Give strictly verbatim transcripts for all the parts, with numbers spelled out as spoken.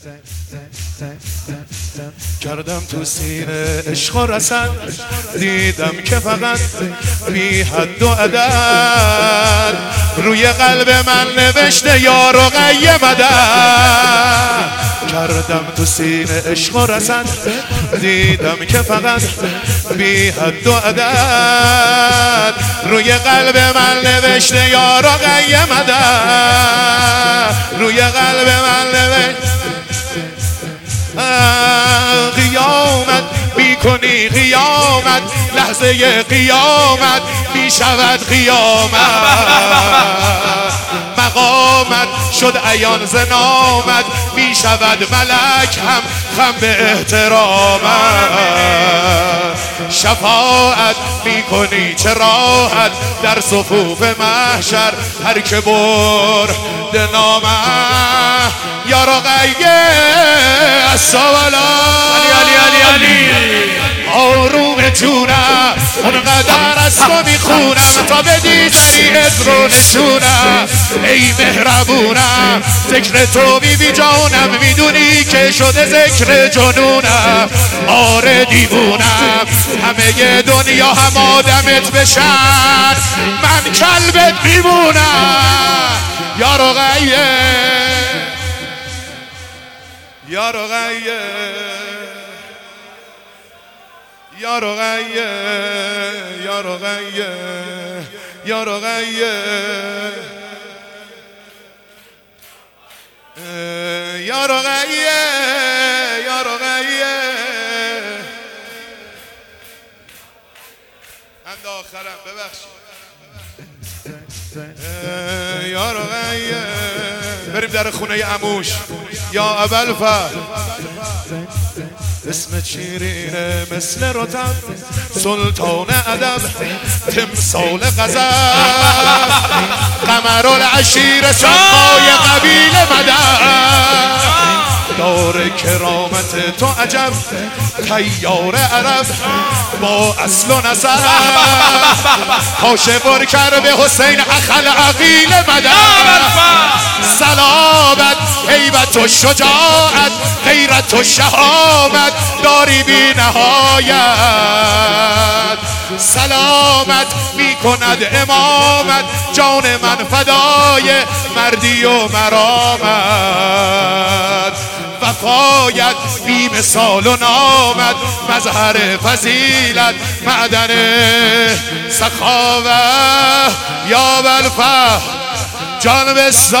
کردم تو سینه عشق و رسن، دیدم که فقط بی حد و عدد روی قلب من نوشته یار و قیمدد. کردم تو سینه عشق و رسن، دیدم که فقط بی حد و عدد روی قلب من نوشته یار و قیمدد. روی قلب من نوشته قیامت میکنی، قیامت لحظه قیامت میشود قیامت. مقامت شد عیان ز نامت، میشود ملک هم خم به احترامت. شفاعت میکنی چه راحت در صفوف محشر، هر که برد نامت یا رقیه السوالا. علی علی علی علی آروم جونم اونقدر از تو میخونم تا به دیدنیت رو نشونم. ای مهربونم ذکر تو بی بی جانم، میدونی که شده ذکر جنونم. آره دیوونم همه دنیا هم آدمت بشن، من کلبت میمونم. یا رقیه یا رقیه یا رقیه یا رقیه یا رقیه یا رقیه یا رقیه. اند آخرم ببخشید. یا رقیه بریم در خونه عموش. یا ابوالفضل اسمت شیرینه مثل رطب، سلطان ادب تمثال غضب، قمرالعشیر سقای قبیل مدد. دار کرامت تو عجب طیار عرب با اصل و نسب، پاشه بر کرب حسین اخل عقیل مدد. سلامت هیبت و شجاعت غیرت و شهامت داری بی نهایت. سلامت می کند امامت جان من فدای مردی و مرامت. وفایت بی مثال و نامت مظهر فضیلت معدن سخاوت. یا ابوالفضل جان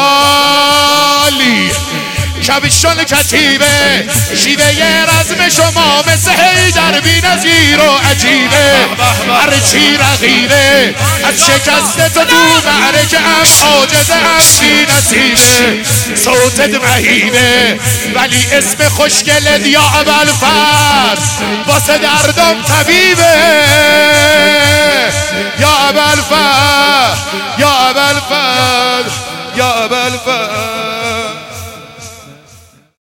بسالی کبشان کتیبه، شیوه رزم شما مثل حیدر بی نظیر و عجیبه. هرچی رقیبه از شکست تو تو معرکه ام عاجزم بی نصیبه. صوتت مهیبه ولی اسم خوشگلت یا ابوالفضل واسه دردم طبیبه. یا ابوالفضل یا ابوالفضل یا ابوالفضل